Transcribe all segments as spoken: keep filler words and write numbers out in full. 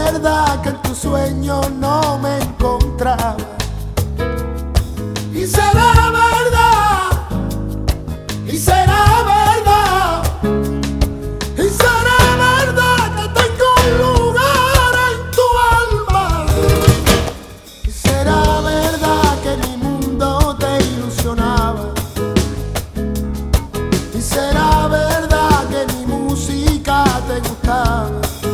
verdad que en tus sueños no me encontraba. Y será verdad, y será verdad, y será verdad que tengo un lugar en tu alma. Y será verdad que mi mundo te ilusionaba. Y será verdad que mi música te gustaba.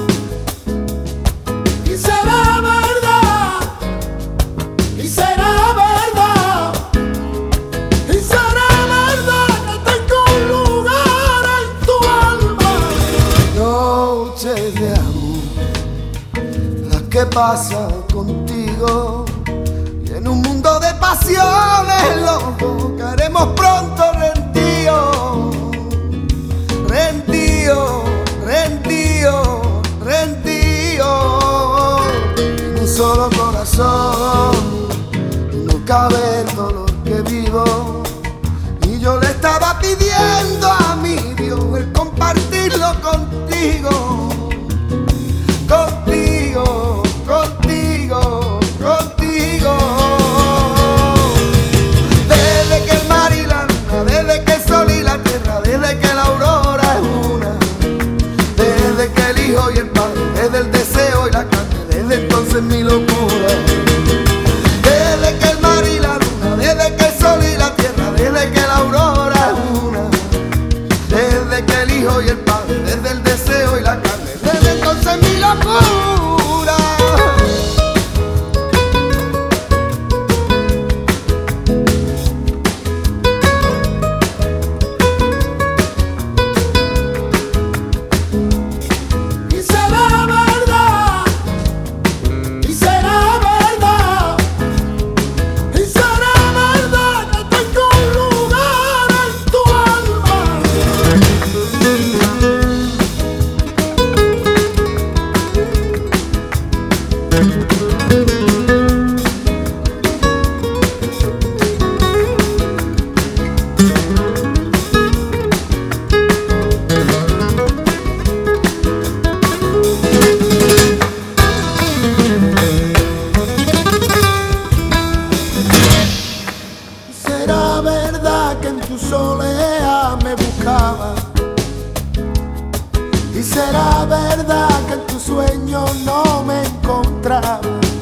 Y será verdad, y será verdad, y será verdad que tengo un lugar en tu alma. Noches de amor, las que pasan contigo, y en un mundo de pasiones loco caeremos pronto rendidos, rendidos, rendidos, rendidos. En un solo corazón no cabe el dolor que vivo, y yo le estaba pidiendo a mi Dios el compartirlo contigo, contigo, contigo, contigo. Desde que el mar y la luna, desde que el sol y la tierra, desde que la aurora es una, desde que el hijo y el padre, desde el deseo y la carne, desde entonces mi locura. Desde que el mar y la luna, desde que el sol y la tierra, desde que la aurora es una, desde que el hijo y el padre, desde el deseo y la carne, desde entonces mi locura. Y será verdad, y será verdad, y será verdad que tengo un lugar en tu alma. Será verdad que en tu soledad me buscaba. Y será verdad que en tus sueños no me encontraba.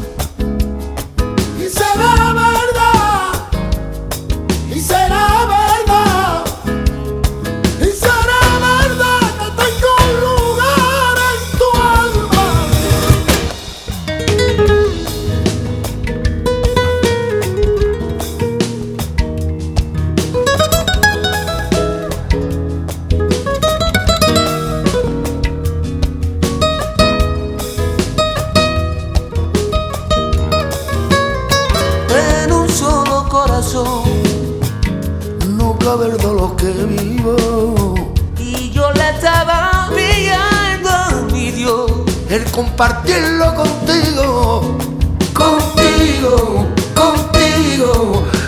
Y será verdad, y será verdad, y será verdad que tengo un lugar en tu alma. En un solo corazón no cabe el dolor que vivo, Y yo le estaba pidiendo a mi Dios el compartirlo contigo, contigo, contigo.